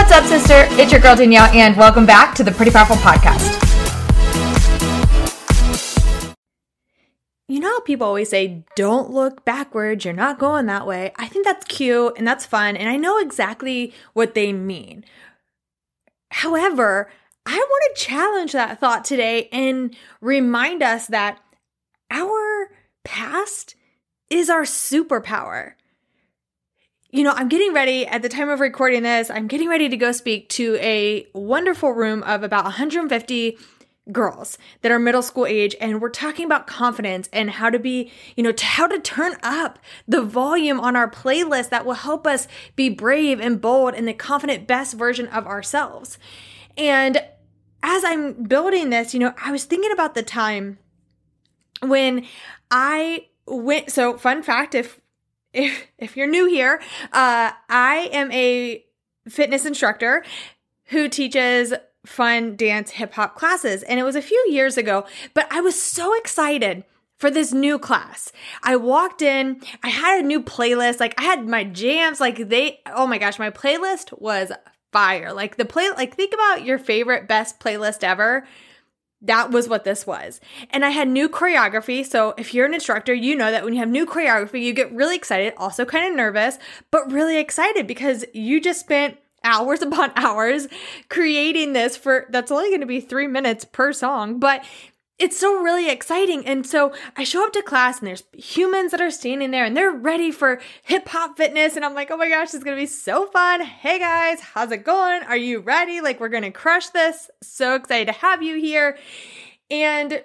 What's up, sister? It's your girl Danielle, and welcome back to the Pretty Powerful Podcast. You know how people always say, don't look backwards, you're not going that way. I think that's cute and that's fun, and I know exactly what they mean. However, I want to challenge that thought today and remind us that our past is our superpower. You know, I'm getting ready at the time of recording this, I'm getting ready to go speak to a wonderful room of about 150 girls that are middle school age. And we're talking about confidence and how to be, how to turn up the volume on our playlist that will help us be brave and bold and the confident best version of ourselves. And as I'm building this, I was thinking about the time when I went, so fun fact, if you're new here, I am a fitness instructor who teaches fun dance hip hop classes. And it was a few years ago, but I was so excited for this new class. I walked in, I had a new playlist, I had my jams, oh my gosh, my playlist was fire. Think about your favorite best playlist ever. That was what this was. And I had new choreography. So if you're an instructor, you know that when you have new choreography, you get really excited, also kind of nervous, but really excited because you just spent hours upon hours creating this that's only going to be 3 minutes per song, but it's still really exciting. And so I show up to class and there's humans that are standing there and they're ready for hip hop fitness. And I'm like, oh my gosh, this is going to be so fun. Hey guys, how's it going? Are you ready? We're going to crush this. So excited to have you here. And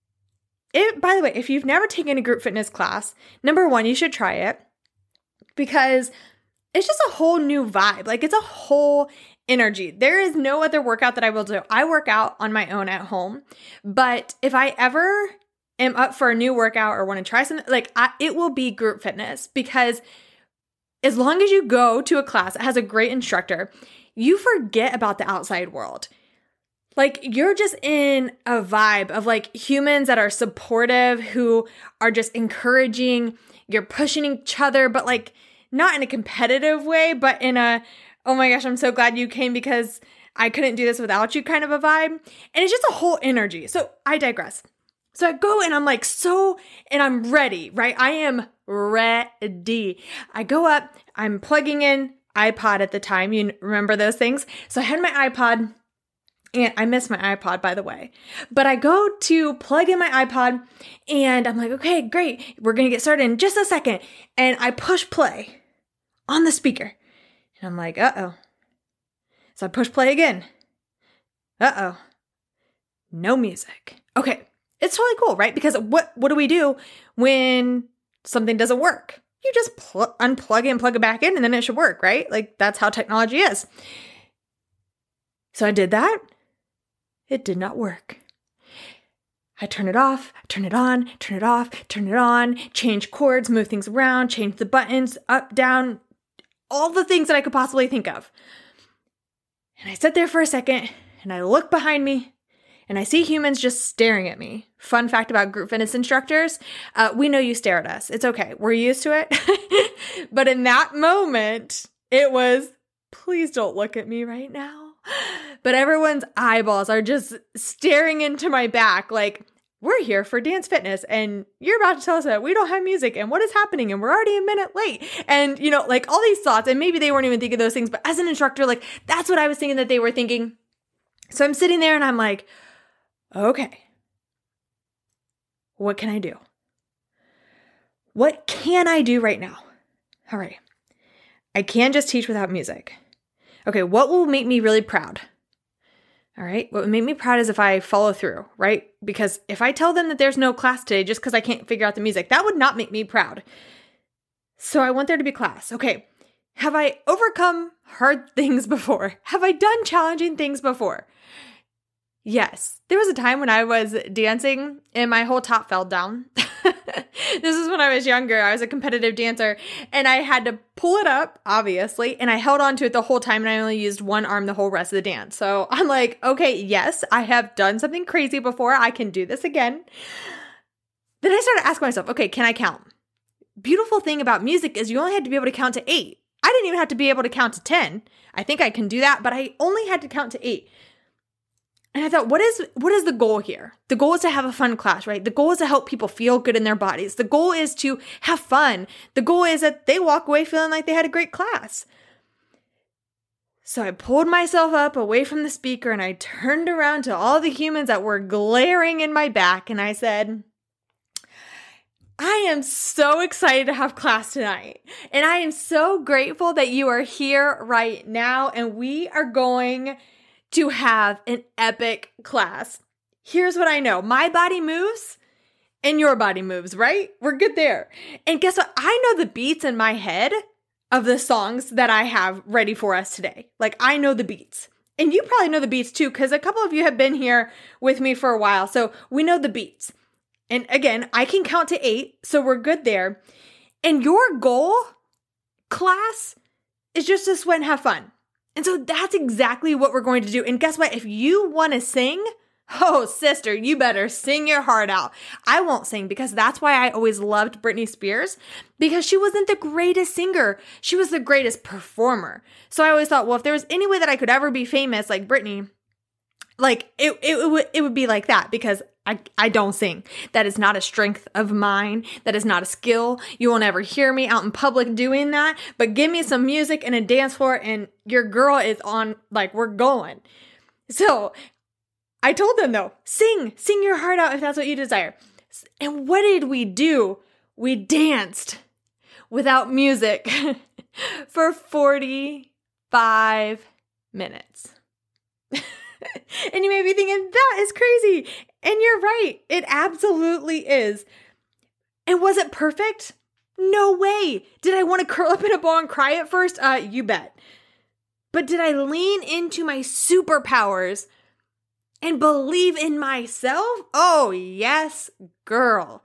by the way, if you've never taken a group fitness class, number one, you should try it because it's just a whole new vibe. It's a whole energy. There is no other workout that I will do. I work out on my own at home, but if I ever am up for a new workout or want to try something, it will be group fitness because as long as you go to a class that has a great instructor, you forget about the outside world. You're just in a vibe of humans that are supportive, who are just encouraging. You're pushing each other, but not in a competitive way, but in a, oh my gosh, I'm so glad you came because I couldn't do this without you kind of a vibe. And it's just a whole energy. So I digress. So I go and I'm and I'm ready, right? I am ready. I go up, I'm plugging in iPod at the time. You remember those things? So I had my iPod. And I miss my iPod, by the way. But I go to plug in my iPod and I'm like, okay, great. We're going to get started in just a second. And I push play on the speaker. And I'm like, uh-oh. So I push play again. Uh-oh. No music. Okay. It's totally cool, right? Because what do we do when something doesn't work? You just unplug it and plug it back in and then it should work, right? That's how technology is. So I did that. It did not work. I turn it off, turn it on, turn it off, turn it on, change chords, move things around, change the buttons, up, down, all the things that I could possibly think of. And I sit there for a second and I look behind me and I see humans just staring at me. Fun fact about group fitness instructors, we know you stare at us. It's okay. We're used to it. But in that moment, it was, please don't look at me right now. But everyone's eyeballs are just staring into my back we're here for dance fitness and you're about to tell us that we don't have music and what is happening and we're already a minute late. And, all these thoughts, and maybe they weren't even thinking those things, but as an instructor, that's what I was thinking that they were thinking. So I'm sitting there and I'm like, okay, what can I do? What can I do right now? All right. I can just teach without music. Okay, what will make me really proud? All right, what would make me proud is if I follow through, right? Because if I tell them that there's no class today just because I can't figure out the music, that would not make me proud. So I want there to be class. Okay, have I overcome hard things before? Have I done challenging things before? Yes, there was a time when I was dancing and my whole top fell down. This is when I was younger. I was a competitive dancer and I had to pull it up, obviously, and I held on to it the whole time and I only used one arm the whole rest of the dance. So I'm like, okay, yes, I have done something crazy before. I can do this again. Then I started asking myself, okay, can I count? Beautiful thing about music is you only had to be able to count to 8. I didn't even have to be able to count to 10. I think I can do that, but I only had to count to 8. And I thought, what is the goal here? The goal is to have a fun class, right? The goal is to help people feel good in their bodies. The goal is to have fun. The goal is that they walk away feeling like they had a great class. So I pulled myself up away from the speaker and I turned around to all the humans that were glaring in my back and I said, I am so excited to have class tonight. And I am so grateful that you are here right now and we are going to have an epic class. Here's what I know. My body moves and your body moves, right? We're good there. And guess what? I know the beats in my head of the songs that I have ready for us today. Like I know the beats. And you probably know the beats too, because a couple of you have been here with me for a while. So we know the beats. And again, I can count to 8, so we're good there. And your goal, class, is just to sweat and have fun. And so that's exactly what we're going to do. And guess what? If you want to sing, oh, sister, you better sing your heart out. I won't sing because that's why I always loved Britney Spears, because she wasn't the greatest singer. She was the greatest performer. So I always thought, well, if there was any way that I could ever be famous like Britney, like it would be like that, because I don't sing. That is not a strength of mine. That is not a skill. You won't ever hear me out in public doing that. But give me some music and a dance floor and your girl is on, like, we're going. So I told them though, sing your heart out if that's what you desire. And what did we do? We danced without music for 45 minutes. And you may be thinking, that is crazy. And you're right. It absolutely is. And was it perfect? No way. Did I want to curl up in a ball and cry at first? You bet. But did I lean into my superpowers and believe in myself? Oh, yes, girl.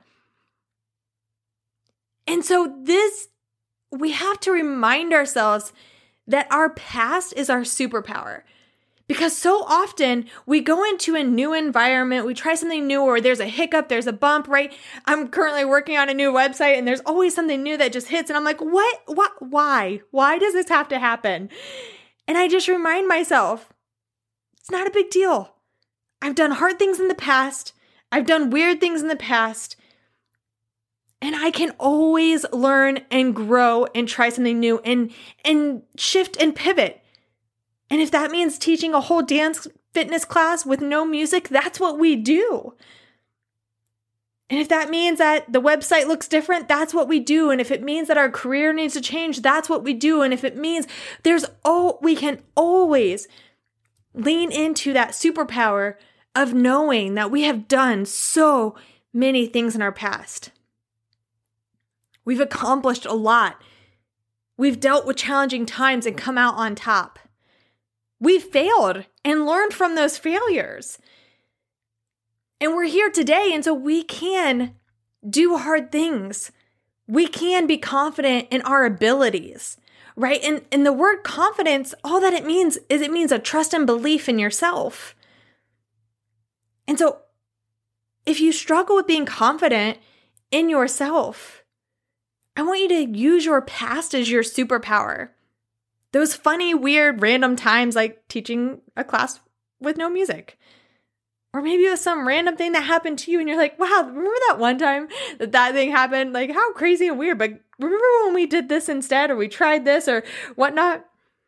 And so we have to remind ourselves that our past is our superpower. Because so often we go into a new environment, we try something new, or there's a hiccup, there's a bump, right? I'm currently working on a new website and there's always something new that just hits and I'm like, what, why? Why does this have to happen? And I just remind myself, it's not a big deal. I've done hard things in the past. I've done weird things in the past. And I can always learn and grow and try something new and shift and pivot. And if that means teaching a whole dance fitness class with no music, that's what we do. And if that means that the website looks different, that's what we do. And if it means that our career needs to change, that's what we do. And if it means we can always lean into that superpower of knowing that we have done so many things in our past. We've accomplished a lot. We've dealt with challenging times and come out on top. We failed and learned from those failures. And we're here today, and so we can do hard things. We can be confident in our abilities, right? And the word confidence, all that it means is it means a trust and belief in yourself. And so if you struggle with being confident in yourself, I want you to use your past as your superpower. Those funny, weird, random times like teaching a class with no music. Or maybe it was some random thing that happened to you and you're like, wow, remember that one time that thing happened? Like, how crazy and weird. But remember when we did this instead, or we tried this or whatnot?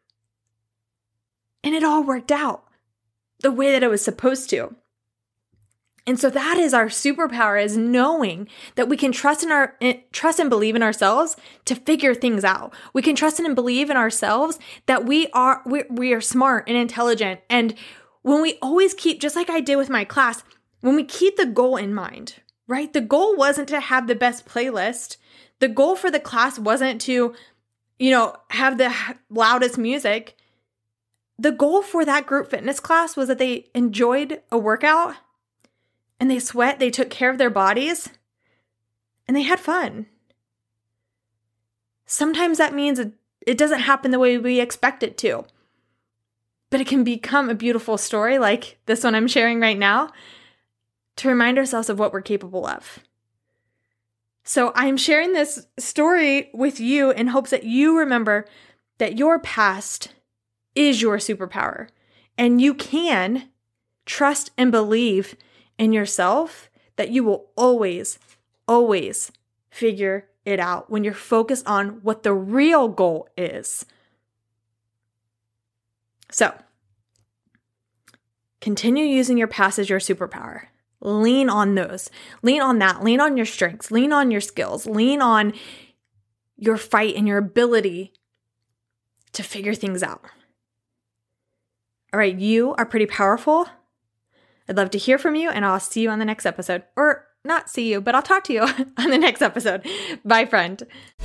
And it all worked out the way that it was supposed to. And so that is our superpower, is knowing that we can trust and believe in ourselves to figure things out. We can trust and believe in ourselves that we are smart and intelligent. And when we always keep, just like I did with my class, when we keep the goal in mind, right? The goal wasn't to have the best playlist. The goal for the class wasn't to, have the loudest music. The goal for that group fitness class was that they enjoyed a workout and they sweat, they took care of their bodies, and they had fun. Sometimes that means it doesn't happen the way we expect it to, but it can become a beautiful story like this one I'm sharing right now, to remind ourselves of what we're capable of. So I'm sharing this story with you in hopes that you remember that your past is your superpower, and you can trust and believe in yourself that you will always, always figure it out when you're focused on what the real goal is. So, continue using your past as your superpower. Lean on those. Lean on that. Lean on your strengths. Lean on your skills. Lean on your fight and your ability to figure things out. All right, you are pretty powerful. I'd love to hear from you, and I'll see you on the next episode. Or not see you, but I'll talk to you on the next episode. Bye, friend.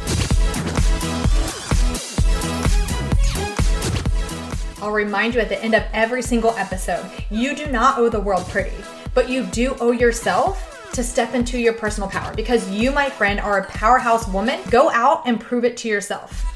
I'll remind you at the end of every single episode, you do not owe the world pretty, but you do owe yourself to step into your personal power, because you, my friend, are a powerhouse woman. Go out and prove it to yourself.